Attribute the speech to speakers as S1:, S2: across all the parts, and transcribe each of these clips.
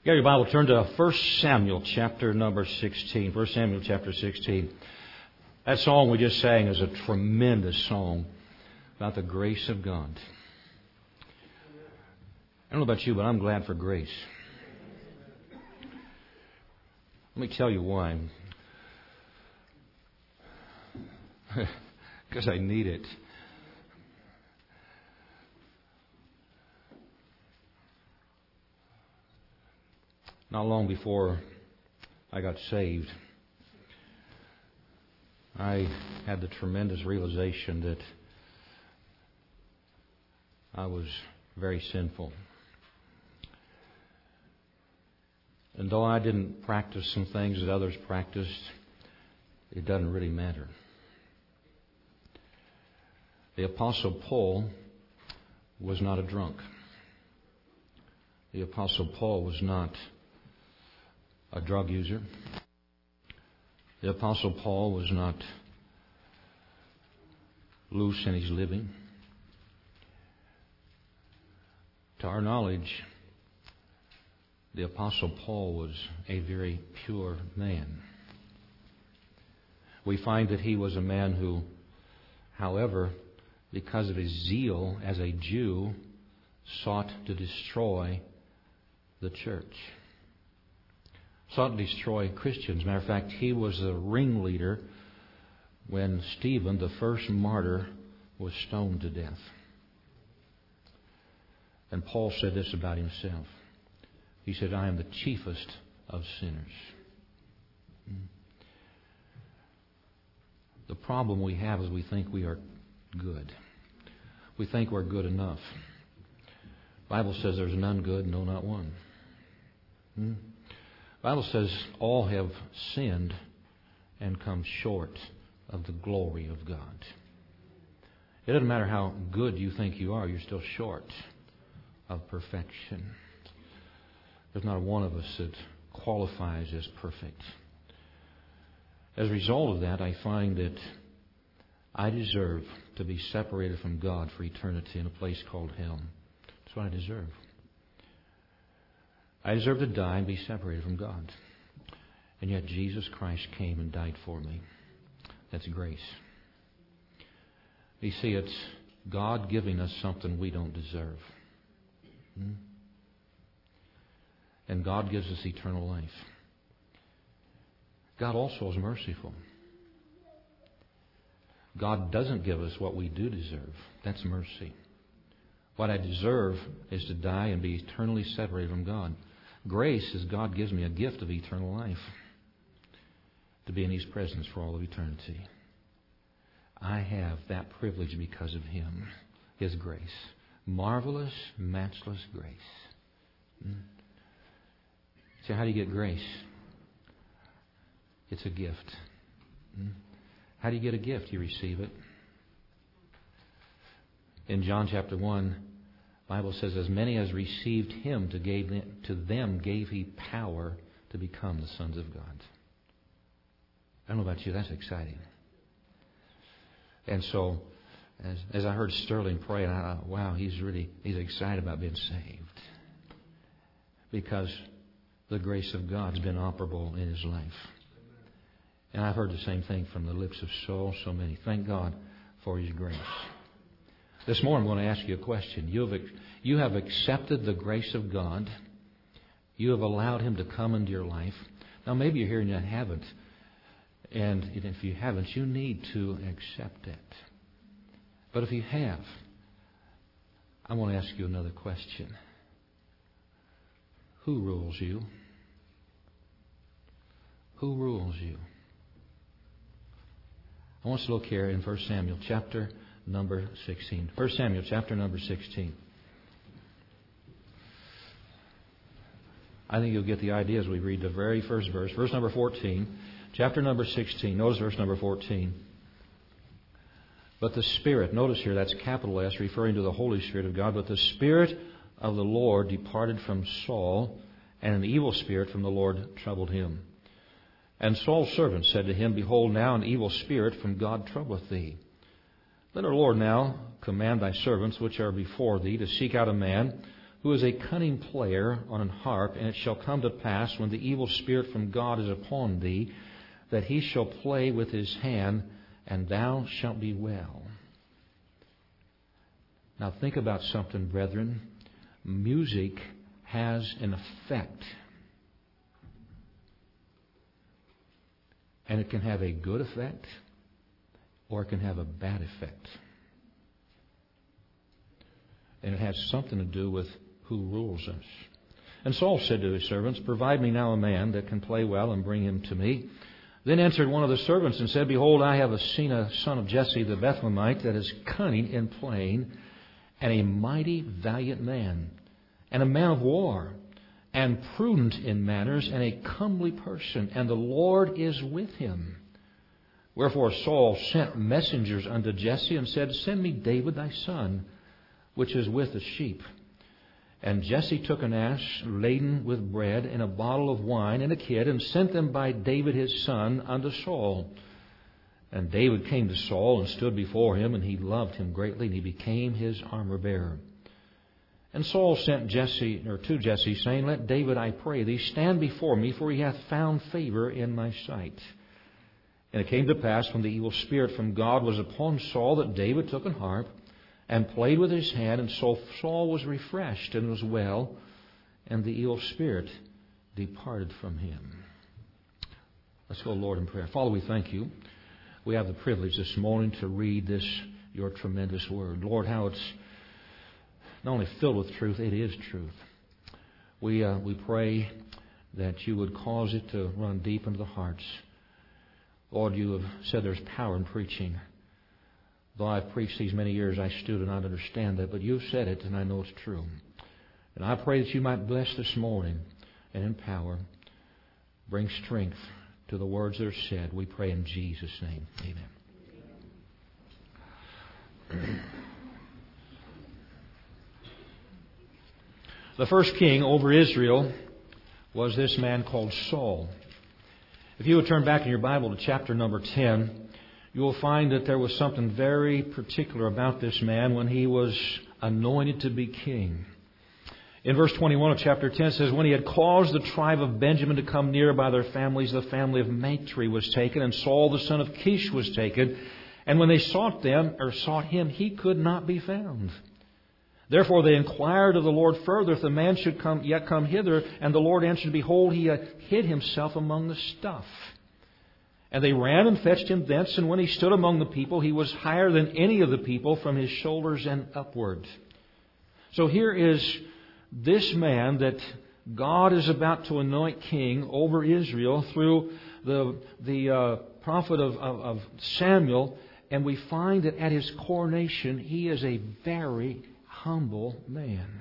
S1: You got your Bible, turn to 1 Samuel chapter number 16. 1 Samuel chapter 16. That song we just sang is a tremendous song about the grace of God. I don't know about you, but I'm glad for grace. Let me tell you why. Because I need it. Not long before I got saved, I had the tremendous realization that I was very sinful. And though I didn't practice some things that others practiced, it doesn't really matter. The Apostle Paul was not a drunk. The Apostle Paul was not a drug user. The Apostle Paul was not loose in his living. To our knowledge, the Apostle Paul was a very pure man. We find that he was a man who, however, because of his zeal as a Jew, sought to destroy the church. Sought to destroy Christians. Matter of fact, he was the ringleader when Stephen, the first martyr, was stoned to death. And Paul said this about himself. He said, I am the chiefest of sinners. The problem we have is we think we are good. We think we're good enough. The Bible says there's none good, no, not one. The Bible says all have sinned and come short of the glory of God. It doesn't matter how good you think you are, you're still short of perfection. There's not one of us that qualifies as perfect. As a result of that, I find that I deserve to be separated from God for eternity in a place called hell. That's what I deserve. I deserve to die and be separated from God. And yet Jesus Christ came and died for me. That's grace. You see, it's God giving us something we don't deserve. And God gives us eternal life. God also is merciful. God doesn't give us what we do deserve. That's mercy. What I deserve is to die and be eternally separated from God. Grace is God gives me a gift of eternal life. To be in His presence for all of eternity. I have that privilege because of Him. His grace. Marvelous, matchless grace. So how do you get grace? It's a gift. How do you get a gift? You receive it. In John chapter 1, the Bible says, as many as received Him, to them gave He power to become the sons of God. I don't know about you, that's exciting. And so, as I heard Sterling pray, I thought, wow, he's excited about being saved. Because the grace of God's been operable in his life. And I've heard the same thing from the lips of so many. Thank God for His grace. This morning I'm going to ask you a question. You have accepted the grace of God. You have allowed Him to come into your life. Now maybe you're here and you haven't. And if you haven't, you need to accept it. But if you have, I want to ask you another question. Who rules you? Who rules you? I want us to look here in 1 Samuel chapter number 16. 1 Samuel chapter number 16. I think you'll get the idea as we read the very first verse. Verse number 14. Chapter number 16. Notice verse number 14. But the Spirit, notice here that's capital S, referring to the Holy Spirit of God. But the Spirit of the Lord departed from Saul, and an evil spirit from the Lord troubled him. And Saul's servant said to him, behold, now an evil spirit from God troubleth thee. Let our Lord now command thy servants which are before thee to seek out a man who is a cunning player on an harp, and it shall come to pass, when the evil spirit from God is upon thee, that he shall play with his hand, and thou shalt be well. Now think about something, brethren. Music has an effect. And it can have a good effect, or it can have a bad effect. And it has something to do with who rules us. And Saul said to his servants, Provide me now a man that can play well, and bring him to me. Then answered one of the servants and said, Behold, I have seen a son of Jesse the Bethlehemite that is cunning in playing, and a mighty valiant man, and a man of war, and prudent in manners, and a comely person, and the Lord is with him. Wherefore Saul sent messengers unto Jesse, and said, Send me David thy son, which is with the sheep. And Jesse took an ass laden with bread, and a bottle of wine, and a kid, and sent them by David his son unto Saul. And David came to Saul, and stood before him, and he loved him greatly, and he became his armor-bearer. And Saul sent to Jesse, saying, Let David, I pray thee, stand before me, for he hath found favor in my sight. And it came to pass, when the evil spirit from God was upon Saul, that David took an harp, and played with his hand, and so Saul was refreshed and was well, and the evil spirit departed from him. Let's go, Lord, in prayer. Father, we thank you. We have the privilege this morning to read this, your tremendous word. Lord, how it's not only filled with truth, it is truth. We pray that you would cause it to run deep into the hearts. Lord, you have said there's power in preaching. Though I've preached these many years, I still do not understand that. But you've said it, and I know it's true. And I pray that you might bless this morning and in power, bring strength to the words that are said. We pray in Jesus' name. Amen. The first king over Israel was this man called Saul. If you would turn back in your Bible to chapter number 10, you will find that there was something very particular about this man when he was anointed to be king. In verse 21 of chapter 10 it says, When he had caused the tribe of Benjamin to come near by their families, the family of Matri was taken, and Saul the son of Kish was taken. And when they sought him, he could not be found. Therefore they inquired of the Lord further if the man should come hither. And the Lord answered, Behold, he had hid himself among the stuff. And they ran and fetched him thence, and when he stood among the people, he was higher than any of the people from his shoulders and upward. So here is this man that God is about to anoint king over Israel through the prophet of Samuel, and we find that at his coronation, he is a very humble man.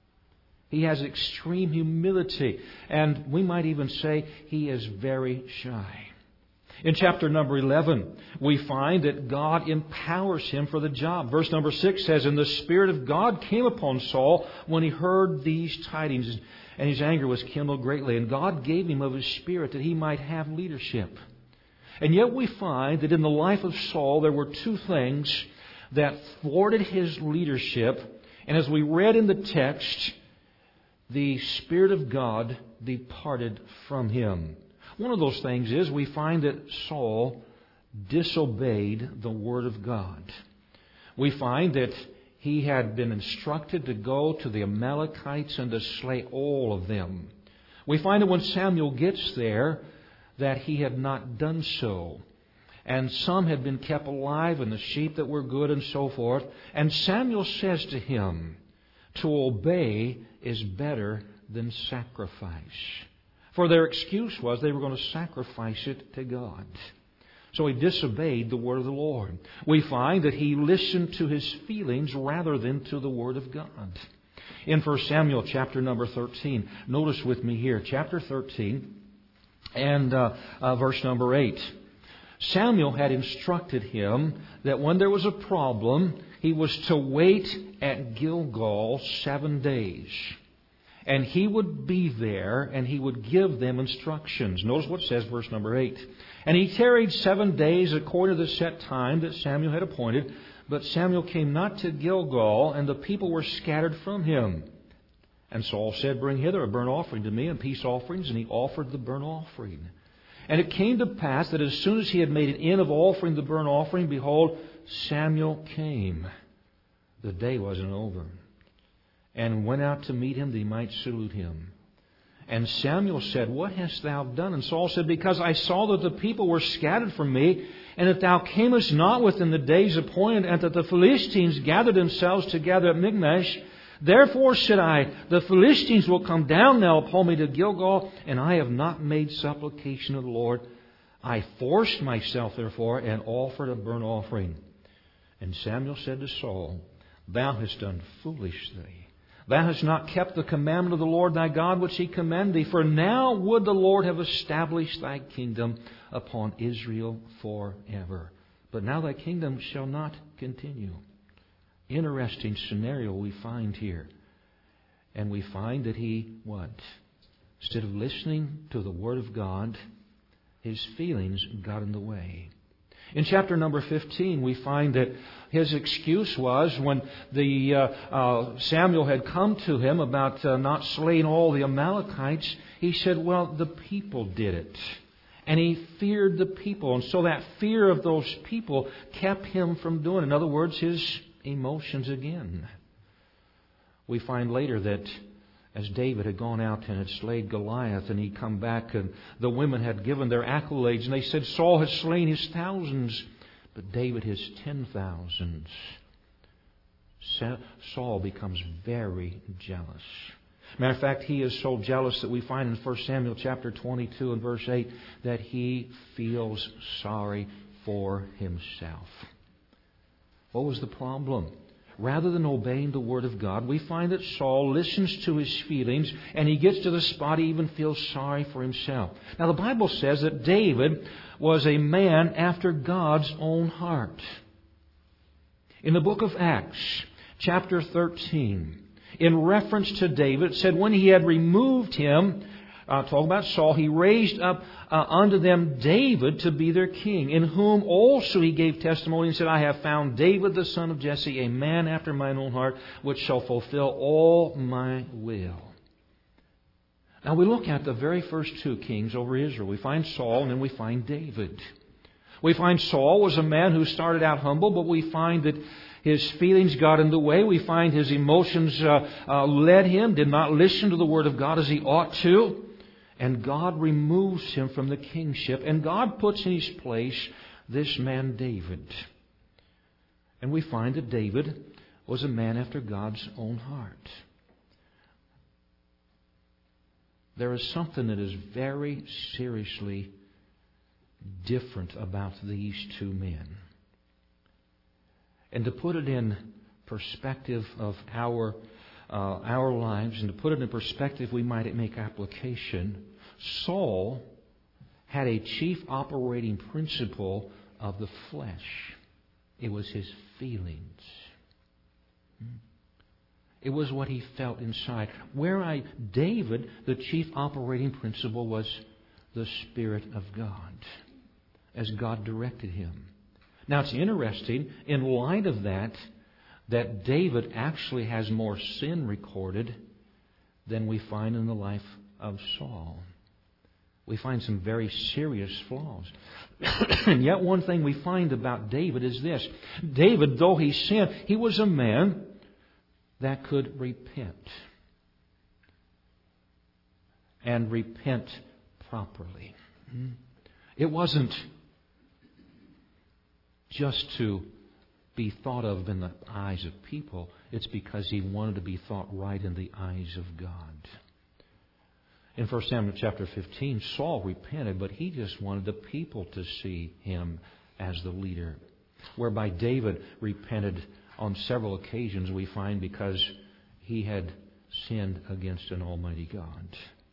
S1: He has extreme humility, and we might even say he is very shy. In chapter number 11, we find that God empowers him for the job. Verse number 6 says, And the Spirit of God came upon Saul when he heard these tidings, and his anger was kindled greatly. And God gave him of his Spirit that he might have leadership. And yet we find that in the life of Saul, there were two things that thwarted his leadership. And as we read in the text, the Spirit of God departed from him. One of those things is we find that Saul disobeyed the Word of God. We find that he had been instructed to go to the Amalekites and to slay all of them. We find that when Samuel gets there, that he had not done so. And some had been kept alive, and the sheep that were good, and so forth. And Samuel says to him, To obey is better than sacrifice. For their excuse was they were going to sacrifice it to God. So he disobeyed the word of the Lord. We find that he listened to his feelings rather than to the word of God. In 1 Samuel chapter number 13, notice with me here, chapter 13 and verse number 8. Samuel had instructed him that when there was a problem, he was to wait at Gilgal 7 days. And he would be there, and he would give them instructions. Notice what it says, verse number 8. And he tarried 7 days according to the set time that Samuel had appointed. But Samuel came not to Gilgal, and the people were scattered from him. And Saul said, Bring hither a burnt offering to me and peace offerings. And he offered the burnt offering. And it came to pass that as soon as he had made an end of offering the burnt offering, behold, Samuel came. The day wasn't over. And went out to meet him that he might salute him. And Samuel said, What hast thou done? And Saul said, Because I saw that the people were scattered from me, and that thou camest not within the days appointed, and that the Philistines gathered themselves together at Michmash. Therefore said I, The Philistines will come down now upon me to Gilgal, and I have not made supplication of the Lord. I forced myself, therefore, and offered a burnt offering. And Samuel said to Saul, Thou hast done foolishly. Thou hast not kept the commandment of the Lord thy God, which he commanded thee. For now would the Lord have established thy kingdom upon Israel forever. But now thy kingdom shall not continue. Interesting scenario we find here. And we find that he, what? Instead of listening to the Word of God, his feelings got in the way. In chapter number 15, we find that his excuse was when Samuel had come to him about not slaying all the Amalekites, he said, well, the people did it. And he feared the people. And so that fear of those people kept him from doing it. In other words, his emotions again. We find later that as David had gone out and had slayed Goliath, and he'd come back, and the women had given their accolades, and they said Saul had slain his thousands, but David his 10,000s. Saul becomes very jealous. Matter of fact, he is so jealous that we find in 1 Samuel chapter 22 and verse 8 that he feels sorry for himself. What was the problem? Rather than obeying the Word of God, we find that Saul listens to his feelings, and he gets to the spot he even feels sorry for himself. Now the Bible says that David was a man after God's own heart. In the book of Acts, chapter 13, in reference to David, it said when he had removed him, talking about Saul, he raised up unto them David to be their king, in whom also he gave testimony and said, I have found David the son of Jesse, a man after mine own heart, which shall fulfill all my will. Now we look at the very first two kings over Israel. We find Saul and then we find David. We find Saul was a man who started out humble, but we find that his feelings got in the way. We find his emotions led him, did not listen to the Word of God as he ought to. And God removes him from the kingship. And God puts in his place this man David. And we find that David was a man after God's own heart. There is something that is very seriously different about these two men. And to put it in perspective of our lives, and to put it in perspective, we might make application. Saul had a chief operating principle of the flesh. It was his feelings. It was what he felt inside. David, the chief operating principle was the Spirit of God, as God directed him. Now it's interesting, in light of that David actually has more sin recorded than we find in the life of Saul. We find some very serious flaws. And yet one thing we find about David is this. David, though he sinned, he was a man that could repent. And repent properly. It wasn't just to be thought of in the eyes of people. It's because he wanted to be thought right in the eyes of God. In 1 Samuel chapter 15, Saul repented, but he just wanted the people to see him as the leader. Whereby David repented on several occasions, we find, because he had sinned against an almighty God.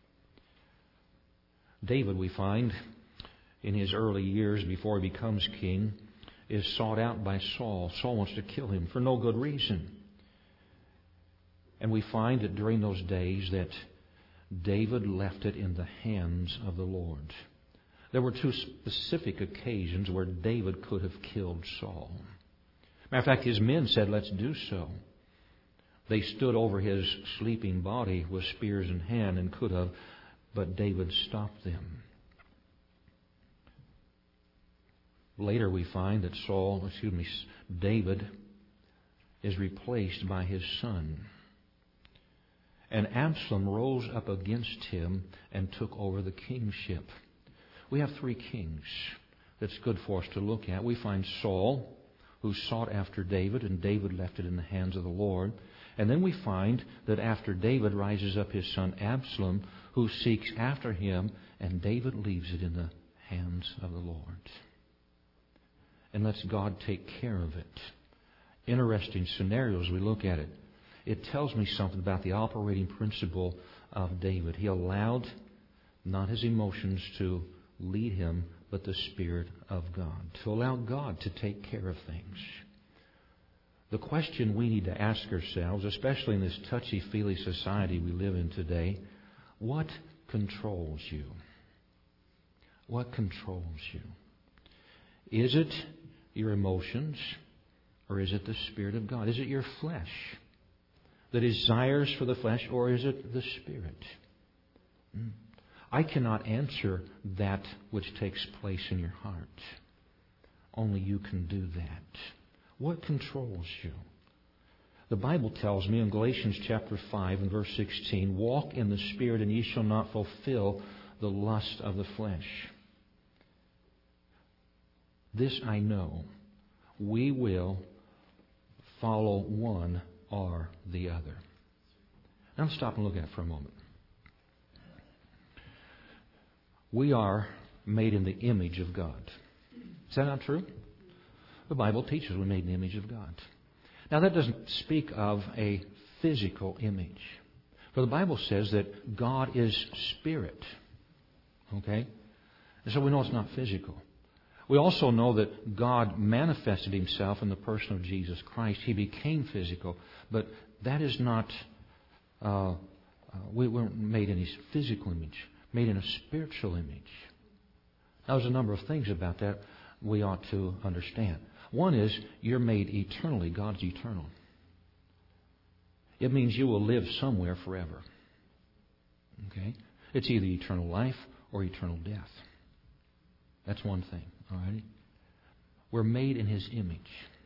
S1: David, we find, in his early years before he becomes king, is sought out by Saul. Saul wants to kill him for no good reason. And we find that during those days that David left it in the hands of the Lord. There were two specific occasions where David could have killed Saul. Matter of fact, his men said, let's do so. They stood over his sleeping body with spears in hand and could have, but David stopped them. Later we find that David is replaced by his son. And Absalom rose up against him and took over the kingship. We have 3 kings that's good for us to look at. We find Saul, who sought after David, and David left it in the hands of the Lord. And then we find that after David rises up his son Absalom, who seeks after him, and David leaves it in the hands of the Lord. And lets God take care of it. Interesting scenario as we look at it. It tells me something about the operating principle of David. He allowed not his emotions to lead him, but the Spirit of God. To allow God to take care of things. The question we need to ask ourselves, especially in this touchy-feely society we live in today, what controls you? What controls you? Is it your emotions, or is it the Spirit of God? Is it your flesh? The desires for the flesh, or is it the Spirit? I cannot answer that which takes place in your heart. Only you can do that. What controls you? The Bible tells me in Galatians chapter 5 and verse 16, walk in the Spirit and ye shall not fulfill the lust of the flesh. This I know, we will follow one or the other. Now let's stop and look at it for a moment. We are made in the image of God. Is that not true? The Bible teaches we're made in the image of God. Now that doesn't speak of a physical image. For the Bible says that God is spirit. Okay? And so we know it's not physical. We also know that God manifested Himself in the person of Jesus Christ. He became physical. But that is not... we weren't made in His physical image. Made in a spiritual image. Now there's a number of things about that we ought to understand. One is, you're made eternally. God's eternal. It means you will live somewhere forever. Okay? It's either eternal life or eternal death. That's one thing. All right? We're made in His image.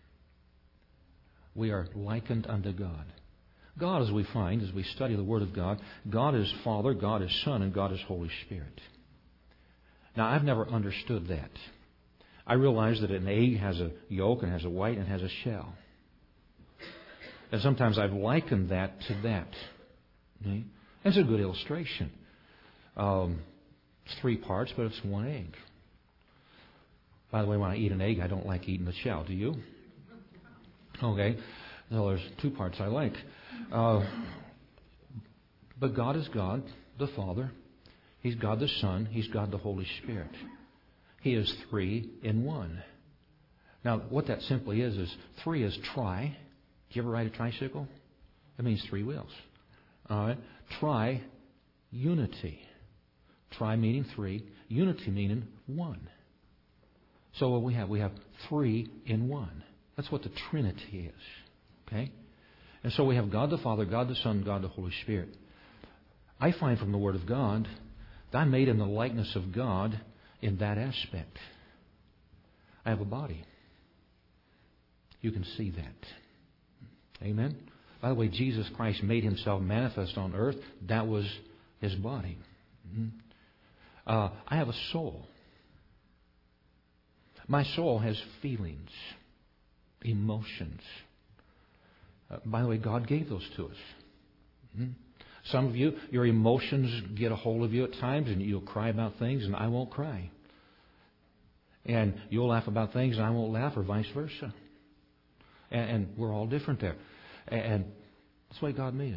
S1: We are likened unto God. God, as we find, as we study the Word of God, God is Father, God is Son, and God is Holy Spirit. Now, I've never understood that. I realize that an egg has a yolk and has a white and has a shell. And sometimes I've likened that to that. Okay? It's a good illustration. It's 3 parts, but it's 1 egg. By the way, when I eat an egg, I don't like eating the shell. Do you? Okay. No, there's 2 parts I like. But God is God, the Father. He's God the Son. He's God the Holy Spirit. He is 3 in 1. Now, what that simply is 3 is tri. Do you ever ride a tricycle? That means 3 wheels. All right. Tri, unity. Tri meaning 3. Unity meaning 1. So what we have 3 in 1. That's what the Trinity is. Okay? And so we have God the Father, God the Son, God the Holy Spirit. I find from the Word of God that I'm made in the likeness of God in that aspect. I have a body. You can see that. Amen? By the way, Jesus Christ made Himself manifest on earth. That was His body. I have a soul. My soul has feelings, emotions. By the way, God gave those to us. Some of you, your emotions get a hold of you at times and you'll cry about things and I won't cry. And you'll laugh about things and I won't laugh, or vice versa. And we're all different there. And that's the way God made us.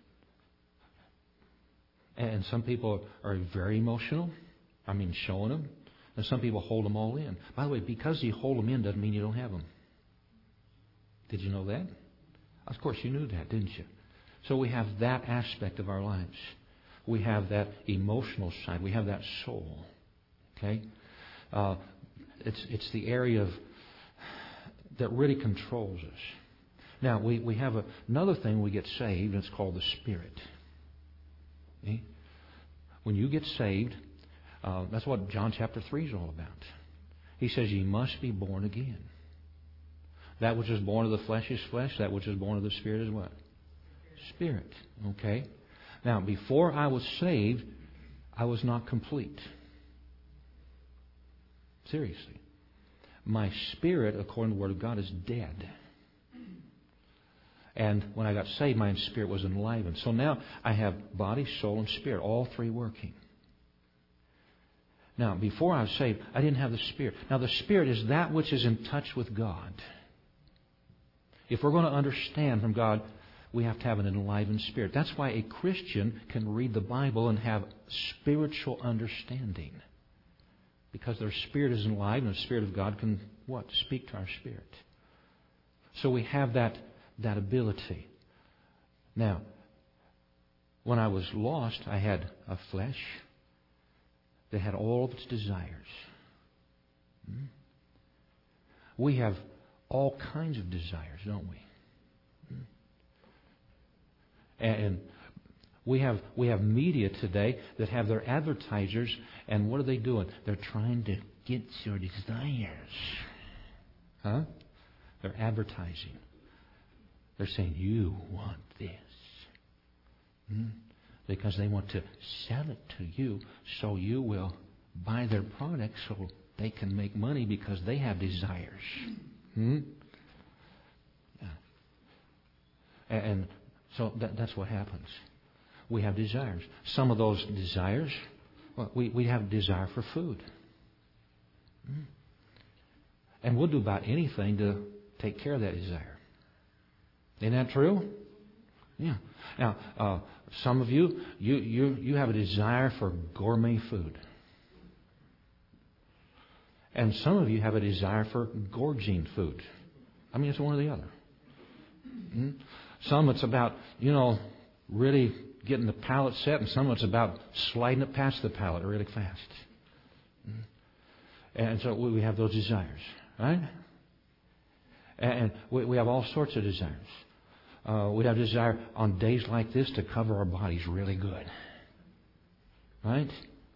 S1: And some people are very emotional. I mean, showing them. And some people hold them all in. By the way, because you hold them in doesn't mean you don't have them. Did you know that? Of course you knew that, didn't you? So we have that aspect of our lives. We have that emotional side. We have that soul. Okay? It's the area that really controls us. Now, we have another thing we get saved, and it's called the Spirit. See? When you get saved, that's what John chapter 3 is all about. He says, ye must be born again. That which is born of the flesh is flesh. That which is born of the Spirit is what? Spirit. Okay? Now, before I was saved, I was not complete. Seriously. My spirit, according to the Word of God, is dead. And when I got saved, my spirit was enlivened. So now I have body, soul, and spirit, all three working. Now, before I was saved, I didn't have the Spirit. Now, the Spirit is that which is in touch with God. If we're going to understand from God, we have to have an enlivened spirit. That's why a Christian can read the Bible and have spiritual understanding. Because their spirit is enlivened, and the Spirit of God can, what? Speak to our spirit. So we have that ability. Now, when I was lost, I had a flesh that had all of its desires. We have all kinds of desires, don't we? And we have media today that have their advertisers, and what are they doing? They're trying to get your desires. Huh? They're advertising. They're saying, you want this. Because they want to sell it to you so you will buy their product so they can make money because they have desires. Yeah. And so that's what happens. We have desires. Some of those desires, well, we have desire for food. And we'll do about anything to take care of that desire. Isn't that true? Yeah. Now, some of you have a desire for gourmet food. And some of you have a desire for gorging food. I mean, it's one or the other. Some it's about, really getting the palate set, and some it's about sliding it past the palate really fast. And so we have those desires, right? And we have all sorts of desires. We have desire on days like this to cover our bodies really good. Right?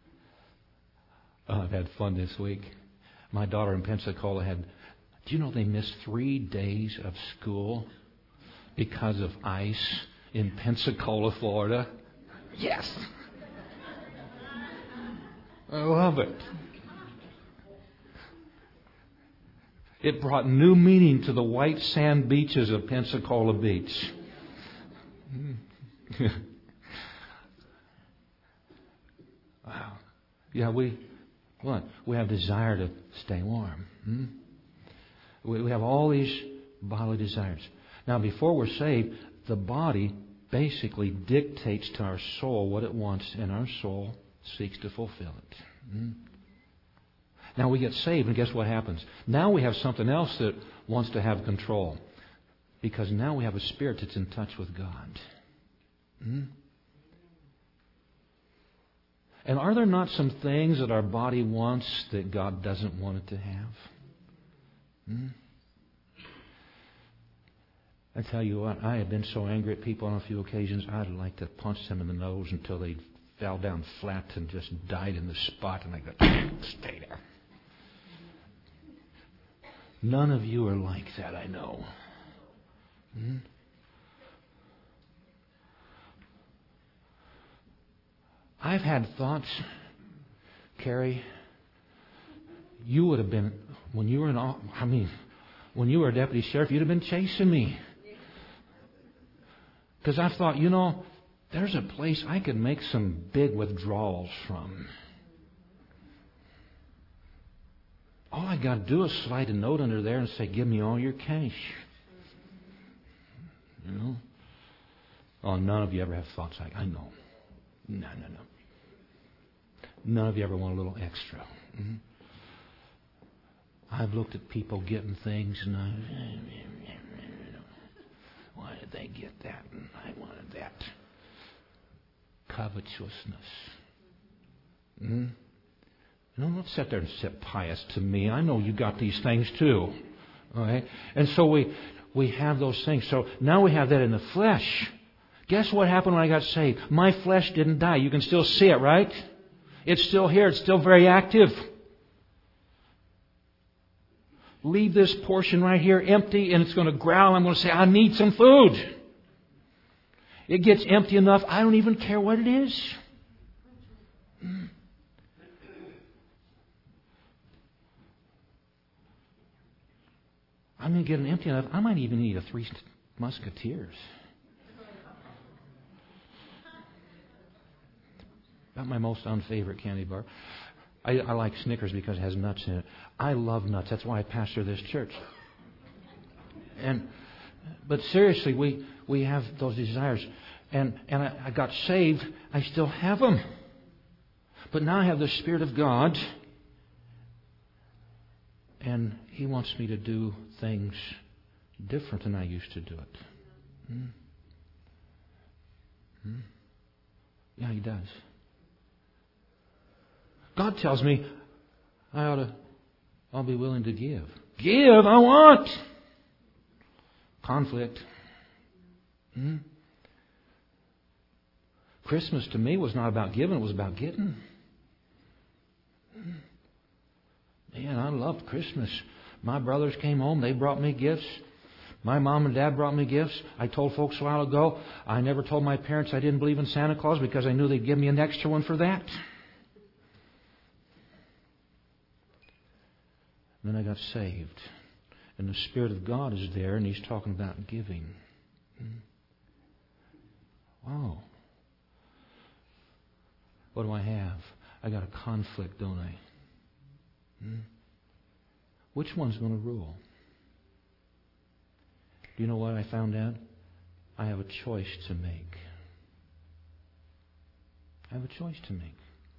S1: I've had fun this week. My daughter in Pensacola do you know they missed 3 days of school because of ice in Pensacola, Florida? Yes! I love it. It brought new meaning to the white sand beaches of Pensacola Beach. Wow. Yeah, we have desire to stay warm. We have all these bodily desires. Now, before we're saved, the body basically dictates to our soul what it wants, and our soul seeks to fulfill it. Now we get saved, and guess what happens? Now we have something else that wants to have control. Because now we have a spirit that's in touch with God. And are there not some things that our body wants that God doesn't want it to have? I tell you what, I have been so angry at people on a few occasions, I'd like to punch them in the nose until they fell down flat and just died in the spot, and I go, stay there. None of you are like that, I know. I've had thoughts, Carrie, you would have been, when you were when you were a deputy sheriff, you'd have been chasing me. Because I thought, there's a place I could make some big withdrawals from. All I got to do is slide a note under there and say, give me all your cash. Oh, none of you ever have thoughts like, I know. No. None of you ever want a little extra. I've looked at people getting things and why did they get that? And I wanted that. Covetousness. Don't sit there and sit pious to me. I know you got these things too. Okay? And so we have those things. So now we have that in the flesh. Guess what happened when I got saved? My flesh didn't die. You can still see it, right? It's still here. It's still very active. Leave this portion right here empty and it's going to growl. I'm going to say, I need some food. It gets empty enough, I don't even care what it is. I'm going to get it empty enough, I might even eat a Three Musketeers. About my most unfavorite candy bar. I like Snickers because it has nuts in it. I love nuts. That's why I pastor this church. But seriously, we have those desires. And I got saved. I still have them. But now I have the Spirit of God. And He wants me to do things different than I used to do it. Yeah, He does. God tells me I'll be willing to give. Give, I want. Conflict. Christmas to me was not about giving, it was about getting. Man, I loved Christmas. My brothers came home, they brought me gifts. My mom and dad brought me gifts. I told folks a while ago, I never told my parents I didn't believe in Santa Claus because I knew they'd give me an extra one for that. Then I got saved. And the Spirit of God is there, and He's talking about giving. Wow. What do I have? I got a conflict, don't I? Which one's going to rule? Do you know what I found out? I have a choice to make. I have a choice to make.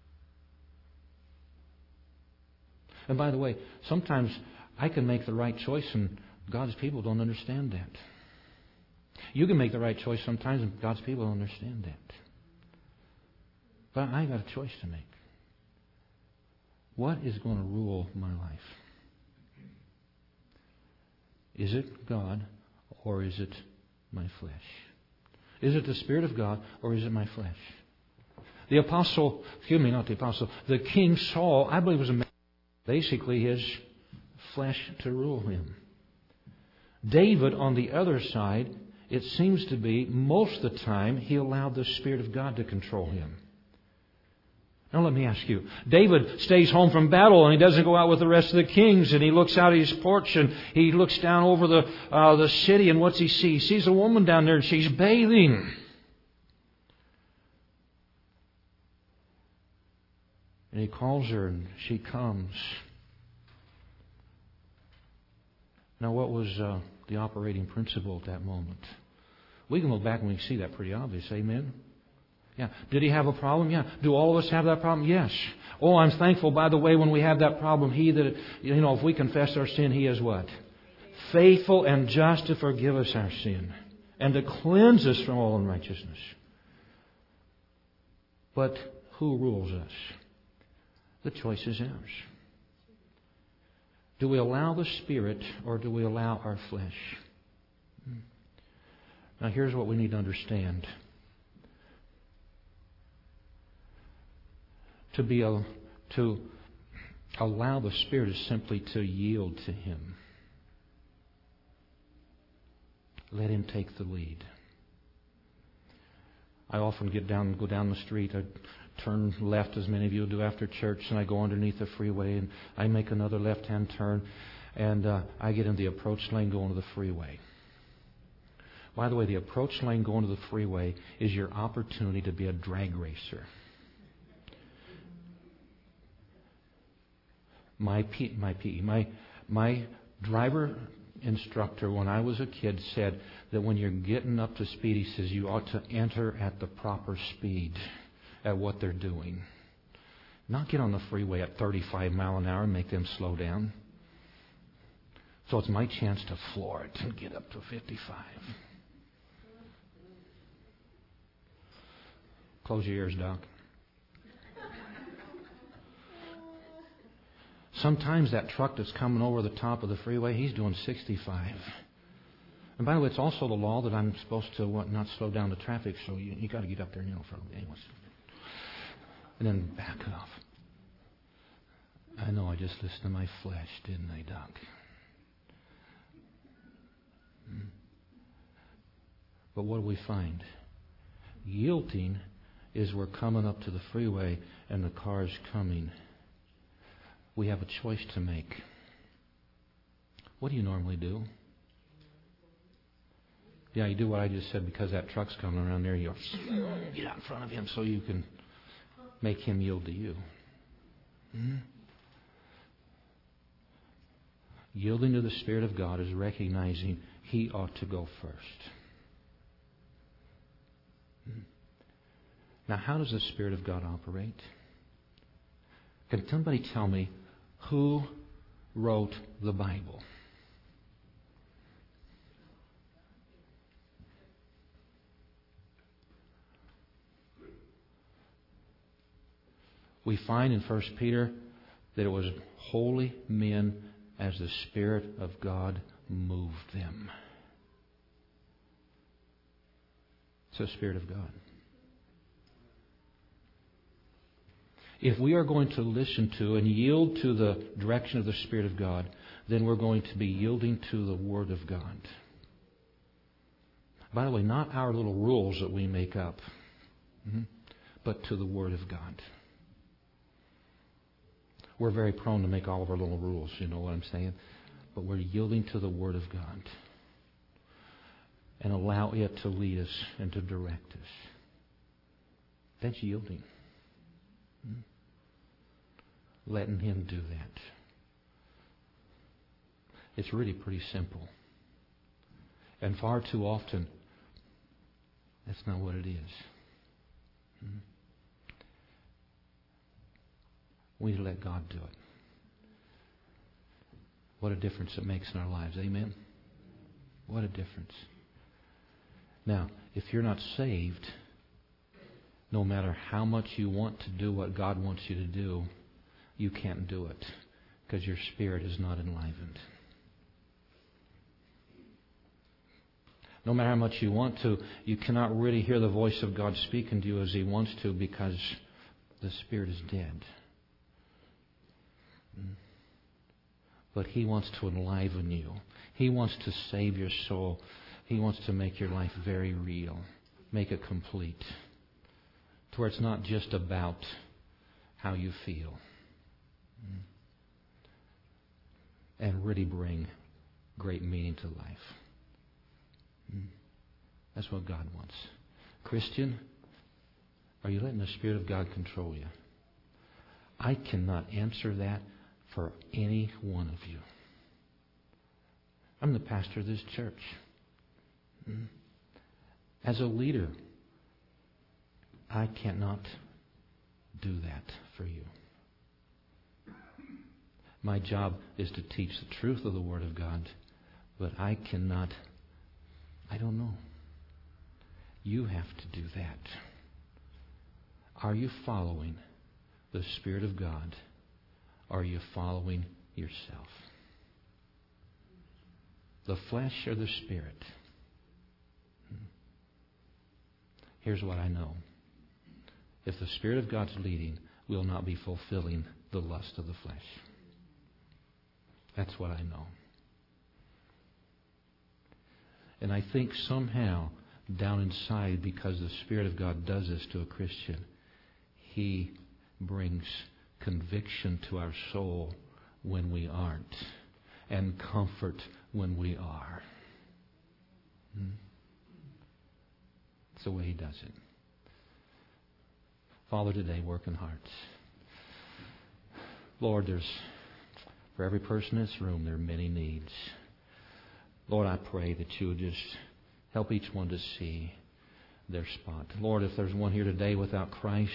S1: And by the way, sometimes I can make the right choice and God's people don't understand that. You can make the right choice sometimes and God's people don't understand that. But I got a choice to make. What is going to rule my life? Is it God or is it my flesh? Is it the Spirit of God or is it my flesh? The King Saul, I believe, was a man. Basically, his flesh to rule him. David, on the other side, it seems to be most of the time he allowed the Spirit of God to control him. Now let me ask you. David stays home from battle and he doesn't go out with the rest of the kings, and he looks out at his porch and he looks down over the city, and what's he see? He sees a woman down there and she's bathing. And he calls her and she comes. Now what was the operating principle at that moment? We can look back and we can see that pretty obvious. Amen? Yeah. Did he have a problem? Yeah. Do all of us have that problem? Yes. Oh, I'm thankful, by the way, when we have that problem, if we confess our sin, He is what? Faithful and just to forgive us our sin and to cleanse us from all unrighteousness. But who rules us? The choice is ours. Do we allow the Spirit or do we allow our flesh? Now here's what we need to understand. To allow the Spirit is simply to yield to Him. Let Him take the lead. I often go down the street. I turn left, as many of you do after church, and I go underneath the freeway, and I make another left-hand turn, and I get in the approach lane going to the freeway. By the way, the approach lane going to the freeway is your opportunity to be a drag racer. My driver instructor when I was a kid said that when you're getting up to speed, he says you ought to enter at the proper speed at what they're doing. Not get on the freeway at 35 mile an hour and make them slow down. So it's my chance to floor it and get up to 55. Close your ears, Doc. Sometimes that truck that's coming over the top of the freeway, he's doing 65. And by the way, it's also the law that I'm supposed to not slow down the traffic, so you got to get up there and for anyways. And then back off. I know I just listened to my flesh, didn't I, Doc? But what do we find? Yielding is we're coming up to the freeway and the car's coming. We have a choice to make. What do you normally do? Yeah, you do what I just said because that truck's coming around there. You get out in front of him so you can make him yield to you. Yielding to the Spirit of God is recognizing He ought to go first. Now, how does the Spirit of God operate? Can somebody tell me who wrote the Bible? We find in 1 Peter that it was holy men as the Spirit of God moved them. It's the Spirit of God. If we are going to listen to and yield to the direction of the Spirit of God, then we're going to be yielding to the Word of God. By the way, not our little rules that we make up, but to the Word of God. We're very prone to make all of our little rules, you know what I'm saying? But we're yielding to the Word of God and allow it to lead us and to direct us. That's yielding. Letting Him do that. It's really pretty simple. And far too often, that's not what it is. We need to let God do it. What a difference it makes in our lives. Amen? What a difference. Now, if you're not saved, no matter how much you want to do what God wants you to do, you can't do it because your spirit is not enlivened. No matter how much you want to, you cannot really hear the voice of God speaking to you as He wants to because the spirit is dead. But He wants to enliven you. He wants to save your soul. He wants to make your life very real. Make it complete. To where it's not just about how you feel. And really bring great meaning to life. That's what God wants. Christian, are you letting the Spirit of God control you? I cannot answer that for any one of you. I'm the pastor of this church. As a leader, I cannot do that for you. My job is to teach the truth of the Word of God, but I don't know. You have to do that. Are you following the Spirit of God? Are you following yourself? The flesh or the Spirit? Here's what I know. If the Spirit of God's leading, we'll not be fulfilling the lust of the flesh. That's what I know. And I think somehow, down inside, because the Spirit of God does this to a Christian, He brings conviction to our soul when we aren't, and comfort when we are. It's the way He does it. Father, today, work in hearts. Lord, for every person in this room, there are many needs. Lord, I pray that You would just help each one to see their spot. Lord, if there's one here today without Christ,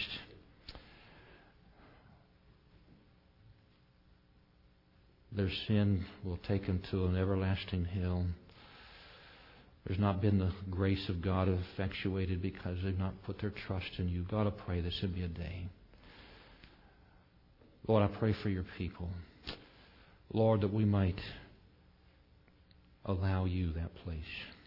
S1: their sin will take them to an everlasting hell. There's not been the grace of God effectuated because they've not put their trust in You. God, I pray this would be a day. Lord, I pray for Your people. Lord, that we might allow You that place.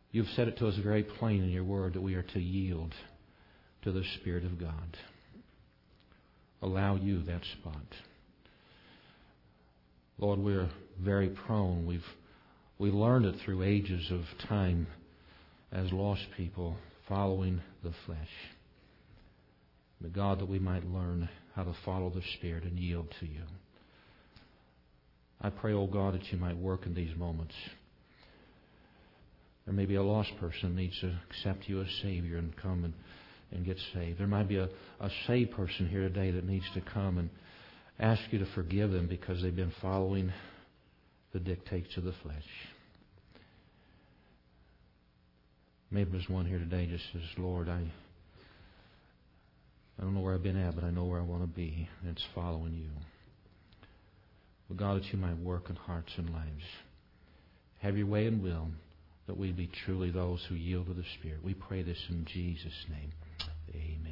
S1: You've said it to us very plain in your word that we are to yield to the Spirit of God. Allow you that spot. Lord, we're very prone. We learned it through ages of time as lost people following the flesh. But God, that we might learn how to follow the Spirit and yield to you. I pray, oh God, that you might work in these moments. There may be a lost person who needs to accept you as Savior and come and get saved. There might be a saved person here today that needs to come and ask you to forgive them because they've been following the dictates of the flesh. Maybe there's one here today just says, Lord, I don't know where I've been at, but I know where I want to be, and it's following you. But God, that you might work in hearts and lives. Have your way and will, that we be truly those who yield to the Spirit. We pray this in Jesus' name. Amen.